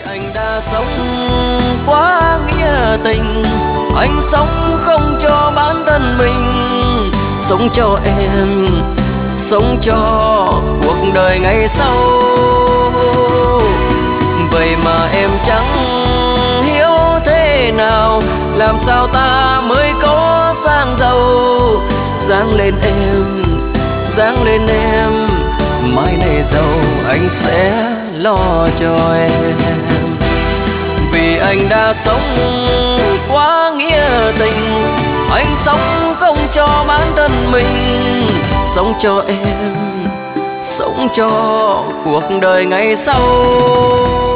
Anh đã sống quá nghĩa tình, anh sống không cho bản thân mình, sống cho em, sống cho cuộc đời ngày sau. Vậy mà em chẳng hiểu thế nào, làm sao ta mới có sang giàu. Dáng lên em, dáng lên em, mai này giàu anh sẽ lo cho em. Vì anh đã sống quá nghĩa tình, anh sống không cho bản thân mình, sống cho em, sống cho cuộc đời ngày sau.